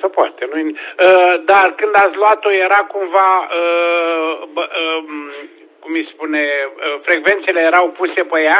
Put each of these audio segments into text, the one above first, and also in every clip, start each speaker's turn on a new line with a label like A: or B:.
A: se poate. Dar când ați luat-o era cumva, cum îi spune, frecvențele erau puse pe ea?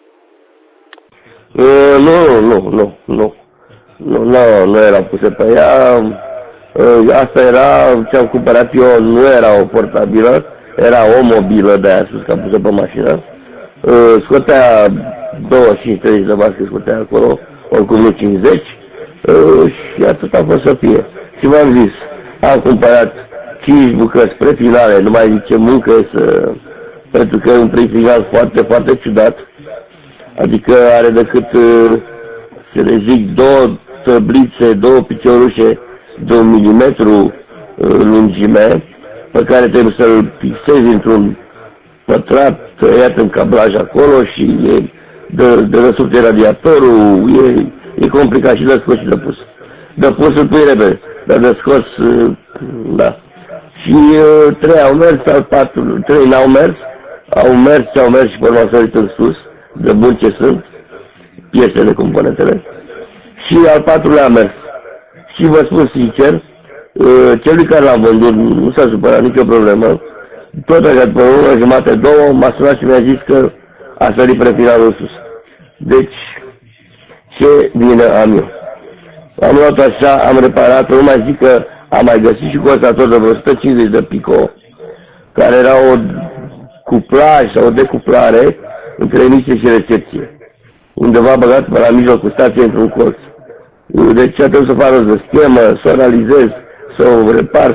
B: Nu erau puse pe ea. Asta era, ce-am cumpărat eu, nu era o portabilă, era o mobilă de aia sus, că am pus-o pe mașină. Scotea 25-30 de bască, scotea acolo, oricum nu 50, și atât a fost să fie. Și v-am zis, am cumpărat 5 bucăți prefinale, nu mai zice muncă, pentru că e un prefinal foarte, foarte ciudat. Adică are decât, să le zic, 2 tăblițe, 2 piciorușe de 1 milimetru lungime, pe care trebuie să-l fixezi într-un pătrat tăiat în cablaj acolo și de răsubt radiatorul, e complicat și de scos și de pus. De pus îl pui repede, dar de scos, da. Și 3 au mers, al 4, 3 n-au mers, au mers și pe urmă au sărit în sus, de bun ce sunt, piesele, componentele. Și al 4-lea a mers. Și vă spun sincer, celui care l-a vândut nu s-a supărat, nicio problemă. Tot așa, după 1 jumate, 2, m-a sunat și mi-a zis că a sărit prefinalul sus. Deci, ce vină am eu? Am luat așa, am reparat-o, nu mai zic că am mai găsit și constator de vreo 150 de pico, care era o cuplaj sau o decuplare între emisie și recepție. Undeva băgat pe la mijlocul stației într-un colț. Deci trebuie să fac de schemă, să o analizez, să o repar,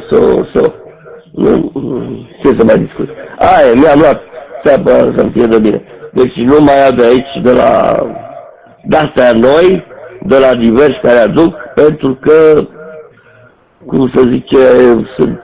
B: ce să mai discut. Aia, mi-am luat țeapă să-mi fie de bine. Deci nu mai iau de aici, de-astea noi, de la diversi care aduc, pentru că, cum să zice, sunt,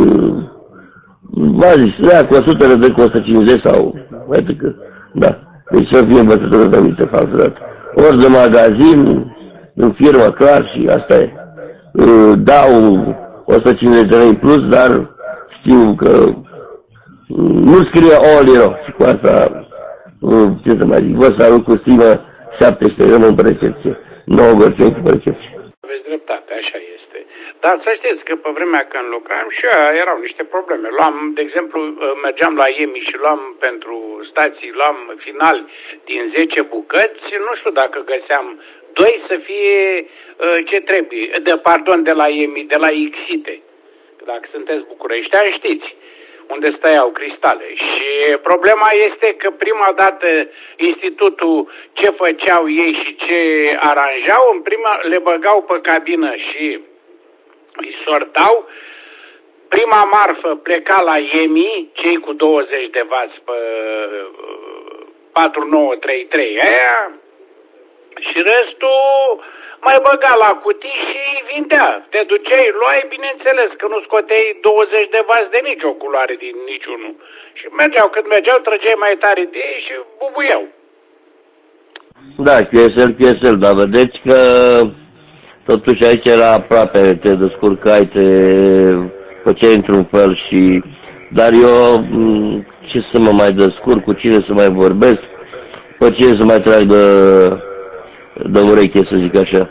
B: v-am zis, cu 100 de cu 150 sau, uite că, da, deci să fie învățătură de minte falsă. Ori de magazin, în firmă, clar, și asta e. Dau 150 de lei în plus, dar știu că nu scrie all euro. Și cu asta, ce să mai zic, vă salut cu stimă, 700 de lei pe recepție, 9 gărcenți pe recepție.
A: Aveți dreptate, așa este. Dar să știți că pe vremea când lucram și eu, erau niște probleme. Luam, de exemplu, mergeam la EMI și luam pentru stații, luam final din 10 bucăți, nu știu dacă găseam 2 să fie ce trebuie, de la EMI, de la Xite. Dacă sunteți bucureșteani, știți unde stăiau cristale. Și problema este că prima dată institutul ce făceau ei și ce aranjau, în prima le băgau pe cabină și îi sortau. Prima marfă pleca la EMI, cei cu 20 de W pe 4933 aia, și restul mai băga la cutii și vindea. Te duceai, luai, bineînțeles că nu scoteai 20 de W de nicio culoare din niciunul. Și mergeau, când mergeau, trăgeai mai tare de ei și bubuiau.
B: Da, QSL, dar vedeți că totuși aici era aproape, te descurcai, te făceai într-un fel și... Dar eu, ce să mă mai descurc, cu cine să mai vorbesc, pe cine să mai trag de ureche, să zic așa.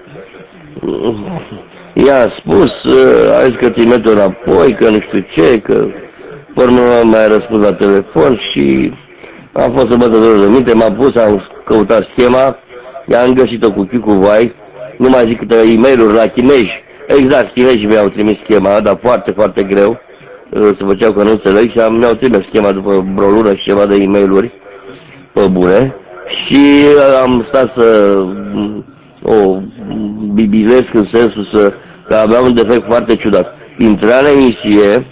B: I-a spus, a zis că trimite înapoi, că nu știu ce, că pe urmă mai răspuns la telefon și am fost să mă de minte, m-am pus, am căutat schema, i-am găsit-o cu chiu cu vai, nu mai zic câte e-mail-uri la chinezi. Exact, chinezii mi-au trimis schema, dar foarte, foarte greu, se făceau că nu înțeleg și mi-au trimis schema după vreo lună și ceva de e-mail-uri, pe bune. Și am stat să o bibilesc în sensul că aveam un defect foarte ciudat. Intrea în emisie,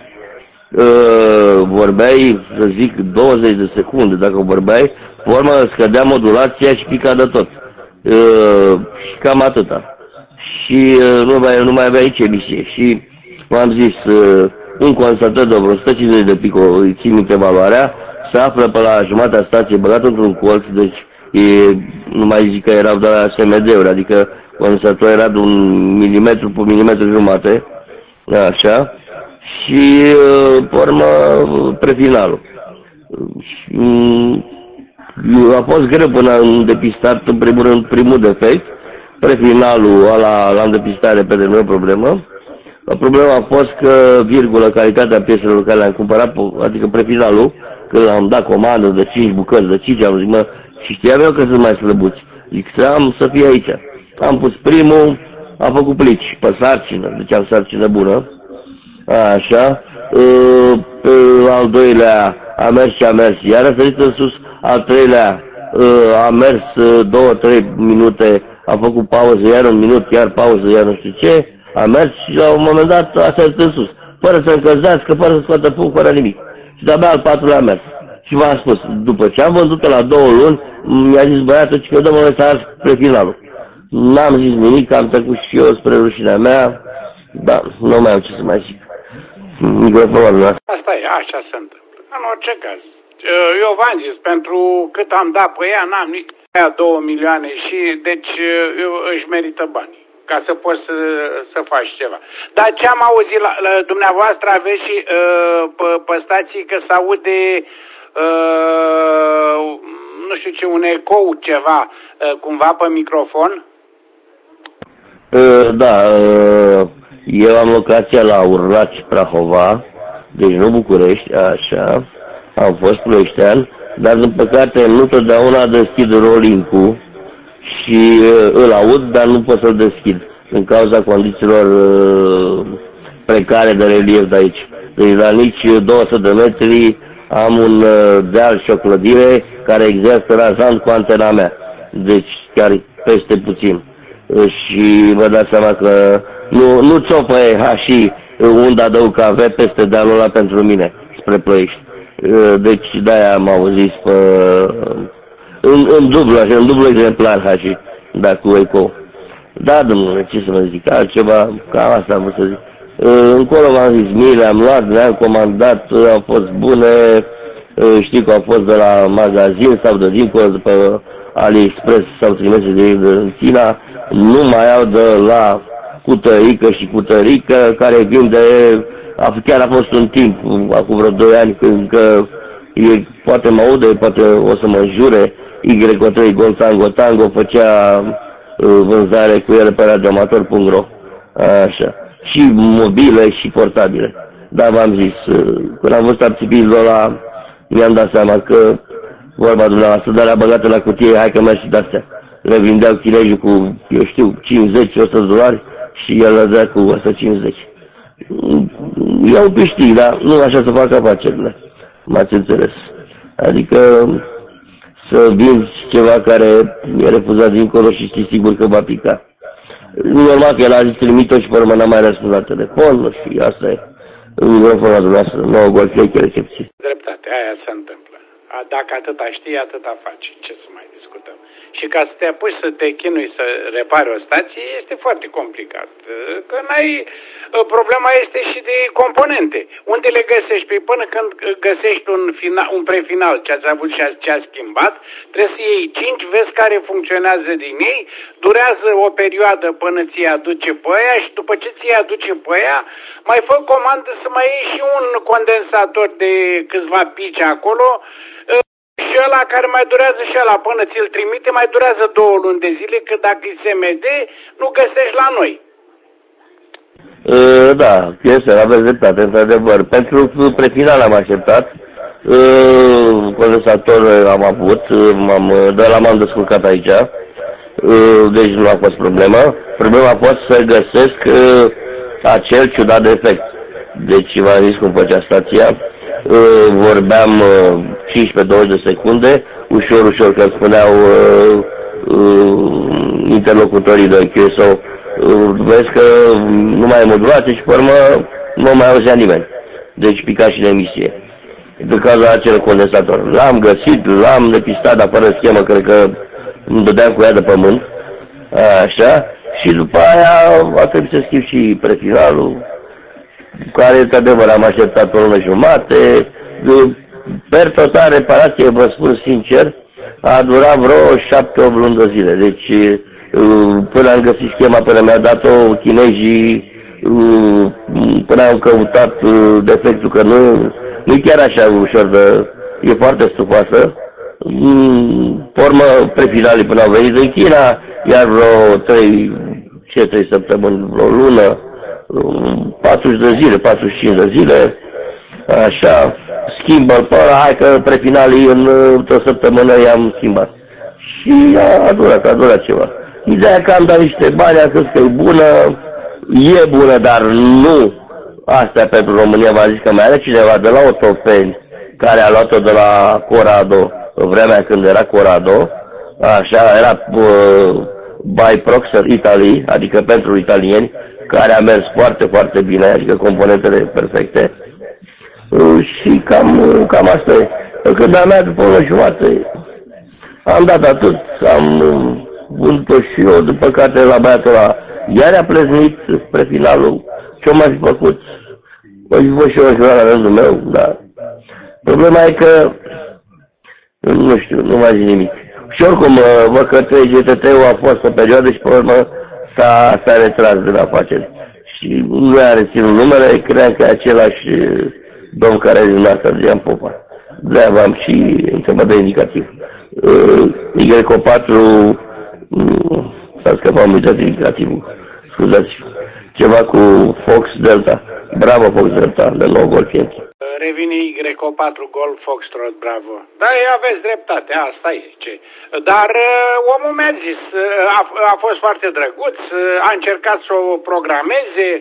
B: vorbeai, să zic, 20 de secunde, dacă vorbeai, pe urmă scădea modulația și pica de tot. Și cam atâta. Și nu mai avea nici emisie. Și m-am zis, un constator de vreo 150 de pico, îi țin minte valoarea, se află pe la jumatea stației, băgat într-un colț, deci nu mai zic că erau de la SMD-uri, adică condensatorul era de 1 milimetru pe milimetru jumate, așa, și pe urmă prefinalul. A fost greu până am depistat, în primul defect, prefinalul ăla l-am depistat repede, nu e problemă, Problema a fost că, virgulă, calitatea pieselor care le-am cumpărat, adică prefinalul, când am dat comandă de 5 bucăți, de 5, am zis, mă, și știam eu că sunt mai slăbuți. Zic, am să fie aici. Am pus primul, am făcut plici, pe sarcină, deci am sarcină bună. Așa. Pe al doilea a mers și a mers. Iar a sărit în sus, al treilea a mers 2-3 minute, a făcut pauză, iar un minut, iar pauză, iar nu știu ce. A mers și la un moment dat a sărit în sus, fără să încălzească, fără să scoată fum, fără nimic. Și de-abia al patrulea a mers. Și v-am spus, după ce am vândut-o la 2 luni, mi-a zis băiatul că dă moment să ars prefinalul. N-am zis nimic, am trecut și eu spre rușinea mea, dar nu mai am ce să mai zic. Microfonul.
A: Asta e, așa se întâmplă. În orice caz. Eu v-am zis, pentru cât am dat pe ea, n-am nici 2 milioane și deci își merită banii ca să poți să faci ceva. Dar ce am auzit la dumneavoastră aveți și pe stații că se aude nu știu ce, un ecou ceva cumva pe microfon?
B: Da, eu am locația la Urlaci, Prahova, deci nu București, așa, am fost ploieștean, dar din păcate nu totdeauna deschid rolling-ul și îl aud, dar nu pot să-l deschid, din cauza condițiilor precare de relief de aici. Deci la nici 200 de metri am un deal și o clădire care exerță razant cu antena mea, deci chiar peste puțin. Și vă dați seama că nu țopă și unda de UKV peste dealul ăla pentru mine, spre Ploiești. Deci de-aia am auzit în dublu exemplar și da, cu eco. Da, domnule, ce să vă zic, altceva, cam asta am vrut să zic. Încolo v-am zis, mi le-am luat, le-am comandat, au fost bune, știu că au fost de la magazin sau de dincolo, de pe AliExpress sau trimise din China, nu mai au de la cutărică și cutărică, care vin de... Chiar a fost un timp, acum vreo 2 ani, când că poate mă aude, poate o să mă jure, Y3 Gol Tango Tango făcea vânzare cu ele pe radioamator.ro, așa, și mobile și portabile. Dar v-am zis, când am văzut arțibilul ăla, mi-am dat seama că vorba dumneavoastră, dar le-a băgat la cutie, hai că mergi și de-astea. Le vindeau chinezii cu, eu știu, 50-100 de dolari și el le dea cu 150. E un câștig, dar nu așa să fac afacerile. M-ați înțeles. Adică să vinzi ceva care e refuzat dincolo și știi sigur că va pica. Normal că el a zis trimit-o și pe urmă n-a mai răspuns la telefon și asta e. Microfonul dumneavoastră, nouă golfeche recepție.
A: Dreptate, aia se întâmplă. Dacă atâta știi, atâta faci. Ce să mai discutăm? Și ca să te apuci să te chinui să repari o stație, este foarte complicat. Că problema este și de componente. Unde le găsești? Păi până când găsești un prefinal, ce ați avut și ce a schimbat, trebuie să iei 5, vezi care funcționează din ei, durează o perioadă până ți-i aduce pe aia și după ce ți-i aduce pe aia, mai fă comandă să mai iei și un condensator de câțiva pici acolo, și ăla care mai durează și ăla până ți-l trimite, mai durează 2 luni de zile, că dacă e SMD, nu găsești la noi.
B: Da, este, aveți dreptate, într-adevăr. Pentru prefinal am așteptat, condensator am avut, de la m-am descurcat aici, deci nu a fost problemă. Problema a fost să găsesc acel ciudat defect. Deci v-am zis cum făcea stația, vorbeam 15-20 de secunde, ușor, că îmi spuneau interlocutorii de QSO, vezi că nu mai e modulație și pe urmă nu mai auzea nimeni. Deci pica și în emisie. Pe cauza acel condensator. L-am găsit, l-am depistat, dar fără schemă, cred că îmi dădeam cu ea de pământ. Așa. Și după aia a trebuit să schimb și prefinalul, care, într-adevăr, am așteptat o lună jumate. Per total, reparație, vă spun sincer, a durat vreo 7-8 luni de zile. Deci, până am găsit schema, până mi-a dat-o chinezii, până am căutat defectul, că nu e chiar așa ușor e foarte stufoasă. Formă prefinalii până au venit în China, iar vreo 3 săptămâni, vreo lună, 40 de zile, 45 de zile, așa, schimbă-l pe ăla, hai că prefinalii într-o săptămână i-am schimbat. Și a durat ceva. Ideea că am dat niște bani, am crezut că e bună, e bună, dar nu asta pentru România. V-am zis că mai are cineva de la Otopeni, care a luat-o de la Corrado, în vremea când era Corrado, așa, era by Proxer Italy, adică pentru italieni, care a mers foarte, foarte bine, adică componentele perfecte. Și cam asta e. Când a mea după o jumătate, am dat atât, am vândut-o și eu, după care la băiatul ăla iar a pleznit spre finalul. Ce-o mai fi făcut? Mă fi fost și eu în jură la rândul meu, dar problema e că, nu știu, nu mai zic nimic. Și oricum, văd că GTT-ul a fost o perioadă și pe urmă s-a retras de la afaceri. Și nu a reținut numele, credeam că e același domn care e din asta, Adrian Popa. De-aia v-am și întrebat de indicativ. Y4, s-a scăpat, am uitat indicativul, scuzați, ceva cu Fox Delta. Bravo Fox Delta, de nou Golf Yankee.
A: Revine Y4 Golf Foxtrot, bravo. Da, aveți dreptate, asta e ce. Dar omul mi-a zis, a fost foarte drăguț, a încercat să o programeze.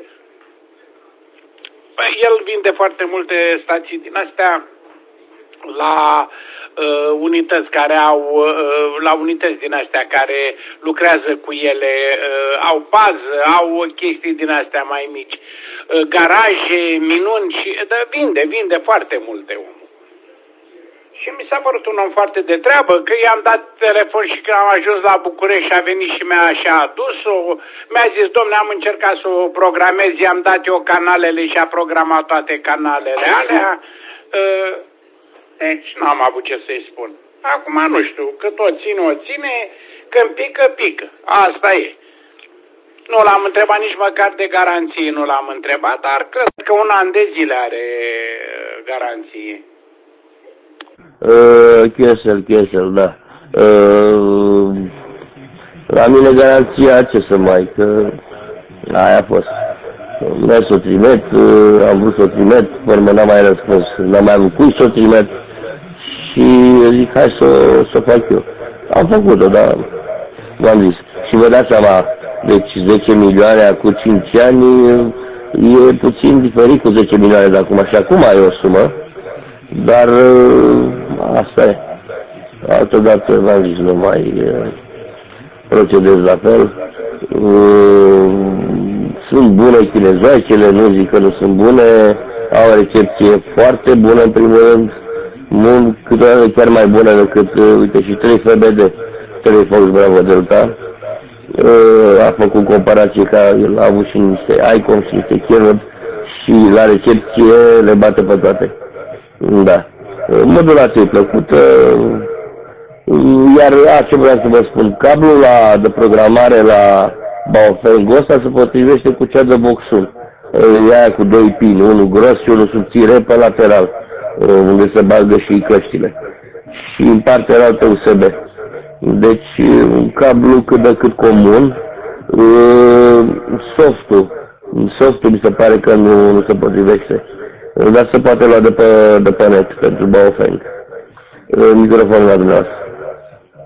A: El vinde foarte multe stații din astea la unități care au, la unități din astea care lucrează cu ele, au pază, au chestii din astea mai mici, garaje, minuni și vinde foarte multe omul. Și mi s-a părut un om foarte de treabă, că i-am dat telefon și când am ajuns la București și a venit și mi-a adus-o, mi-a zis, domne, am încercat să o programez, i-am dat eu canalele și a programat toate canalele alea. Deci n-am avut ce să-i spun. Acum nu știu, cât o ține, când pică. Asta e. Nu l-am întrebat nici măcar de garanție, nu l-am întrebat, dar cred că un an de zile are garanție.
B: Chesel, da. La mine garanția, ce să mai, că aia a fost. Mers să o trimit, am vrut să o trimit, până n-am mai răspuns, n-am mai avut cui să o trimit și zic, hai să o fac eu. Am făcut-o, dar v-am zis. Și vă dați seama, deci 10 milioane acum 5 ani e puțin diferit cu 10 milioane de acum. Și acum e o sumă, dar asta e. Altădată v-am zis, nu mai procedez la fel. Sunt bune chinezoicele, nu zic că nu sunt bune, au o recepție foarte bună în primul rând, câteodată chiar mai bună decât, uite, și 3 FBD, 3 Fox Bravo Delta, a făcut comparație că el a avut și niște Icon și niște Keynote și la recepție le bate pe toate. Da. Modulația e plăcută, iar ce vreau să vă spun, cablul de programare la Baofeng ăsta se potrivește cu cea de Voxul. E aia cu 2 pini, unul gros și unul subțire pe lateral, unde se bagă și căștile. Și în partea altă USB. Deci un cablu cât de cât comun. Softul mi se pare că nu se potrivește. Dar se poate lua de pe net pentru Baofeng. Microfonul la dumneavoastră.